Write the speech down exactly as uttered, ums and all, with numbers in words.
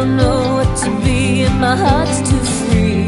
don't know what to be and my heart's too free.